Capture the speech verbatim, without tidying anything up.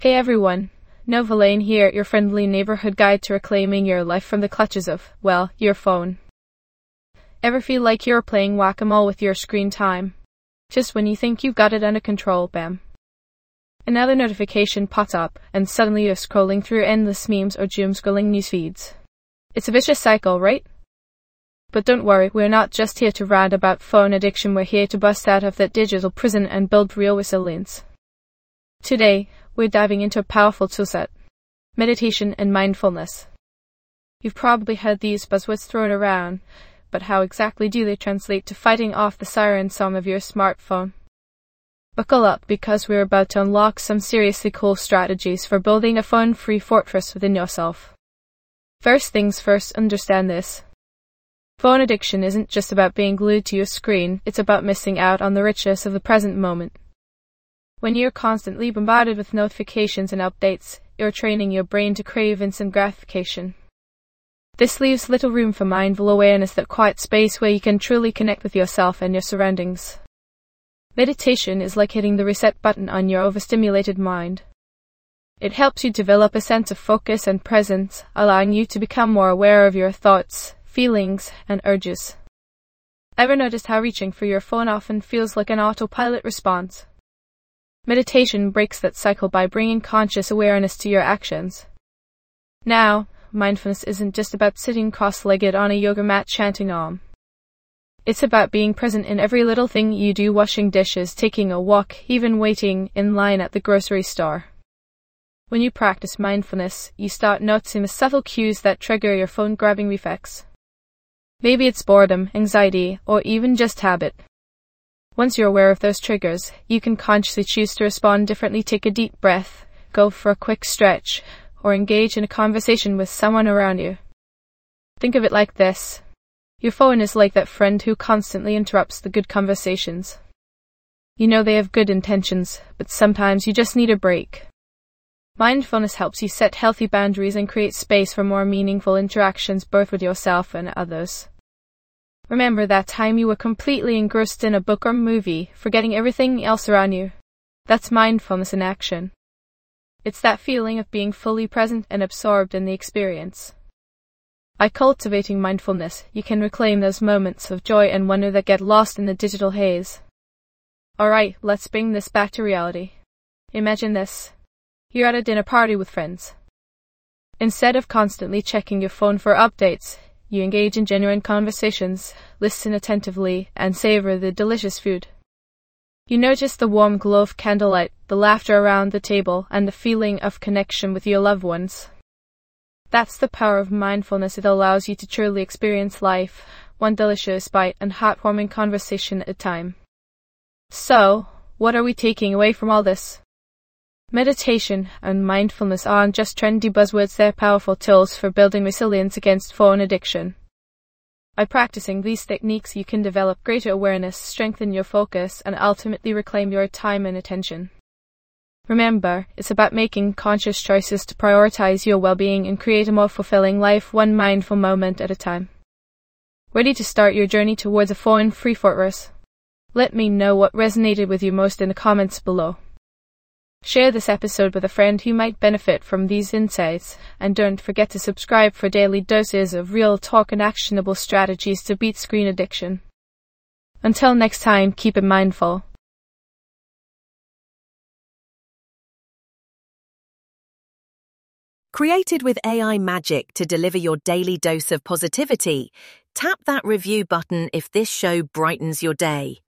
Hey everyone, Nova Lane here, your friendly neighborhood guide to reclaiming your life from the clutches of, well, your phone. Ever feel like you're playing whack-a-mole with your screen time? Just when you think you've got it under control, bam. Another notification pops up, and suddenly you're scrolling through endless memes or doom-scrolling news feeds. It's a vicious cycle, right? But don't worry, we're not just here to rant about phone addiction, we're here to bust out of that digital prison and build real resilience. Today, we're diving into a powerful toolset: meditation and mindfulness. You've probably heard these buzzwords thrown around, but how exactly do they translate to fighting off the siren song of your smartphone? Buckle up, because we're about to unlock some seriously cool strategies for building a phone-free fortress within yourself. First things first, understand this. Phone addiction isn't just about being glued to your screen, it's about missing out on the richness of the present moment. When you're constantly bombarded with notifications and updates, you're training your brain to crave instant gratification. This leaves little room for mindful awareness, that quiet space where you can truly connect with yourself and your surroundings. Meditation is like hitting the reset button on your overstimulated mind. It helps you develop a sense of focus and presence, allowing you to become more aware of your thoughts, feelings, and urges. Ever noticed how reaching for your phone often feels like an autopilot response? Meditation breaks that cycle by bringing conscious awareness to your actions. Now, mindfulness isn't just about sitting cross-legged on a yoga mat chanting Om. It's about being present in every little thing you do: washing dishes, taking a walk, even waiting in line at the grocery store. When you practice mindfulness, you start noticing the subtle cues that trigger your phone-grabbing reflex. Maybe it's boredom, anxiety, or even just habit. Once you're aware of those triggers, you can consciously choose to respond differently. Take a deep breath, go for a quick stretch, or engage in a conversation with someone around you. Think of it like this. Your phone is like that friend who constantly interrupts the good conversations. You know they have good intentions, but sometimes you just need a break. Mindfulness helps you set healthy boundaries and create space for more meaningful interactions, both with yourself and others. Remember that time you were completely engrossed in a book or movie, forgetting everything else around you? That's mindfulness in action. It's that feeling of being fully present and absorbed in the experience. By cultivating mindfulness, you can reclaim those moments of joy and wonder that get lost in the digital haze. Alright, let's bring this back to reality. Imagine this. You're at a dinner party with friends. Instead of constantly checking your phone for updates, you engage in genuine conversations, listen attentively, and savor the delicious food. You notice the warm glow of candlelight, the laughter around the table, and the feeling of connection with your loved ones. That's the power of mindfulness. It allows you to truly experience life, one delicious bite and heartwarming conversation at a time. So, what are we taking away from all this? Meditation and mindfulness aren't just trendy buzzwords, they're powerful tools for building resilience against phone addiction. By practicing these techniques, you can develop greater awareness, strengthen your focus, and ultimately reclaim your time and attention. Remember, it's about making conscious choices to prioritize your well-being and create a more fulfilling life, one mindful moment at a time. Ready to start your journey towards a phone-free fortress? Let me know what resonated with you most in the comments below. Share this episode with a friend who might benefit from these insights, and don't forget to subscribe for daily doses of real talk and actionable strategies to beat screen addiction. Until next time, keep it mindful. Created with A I magic to deliver your daily dose of positivity, tap that review button if this show brightens your day.